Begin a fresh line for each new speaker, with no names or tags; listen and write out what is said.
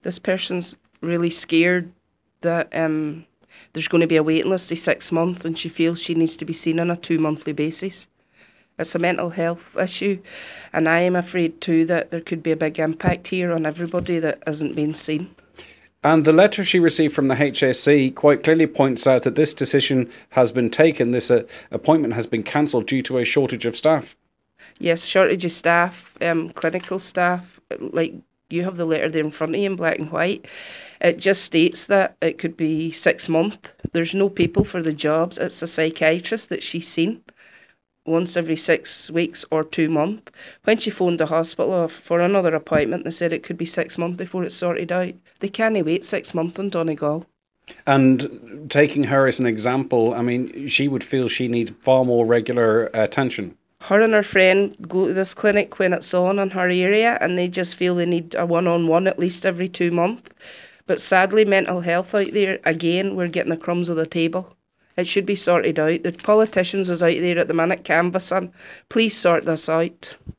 This person's really scared that there's going to be a waiting list of 6 months, and she feels she needs to be seen on a 2-monthly basis. It's a mental health issue, and I am afraid too that there could be a big impact here on everybody that isn't being seen.
And the letter she received from the HSE quite clearly points out that this decision has been taken, this appointment has been cancelled due to a shortage of staff.
Yes, shortage of staff, clinical staff. Like, you have the letter there in front of you in black and white. It just states that it could be 6 months. There's no people for the jobs. It's a psychiatrist that she's seen once every 6 weeks or 2 months. When she phoned the hospital for another appointment, they said it could be 6 months before it's sorted out. They can't wait 6 months in Donegal.
And taking her as an example, I mean, she would feel she needs far more regular attention.
Her and her friend go to this clinic when it's on in her area, and they just feel they need a one-on-one at least every 2 months. But sadly, mental health out there, again, we're getting the crumbs of the table. It should be sorted out. The politicians is out there at the minute canvassing. Please sort this out.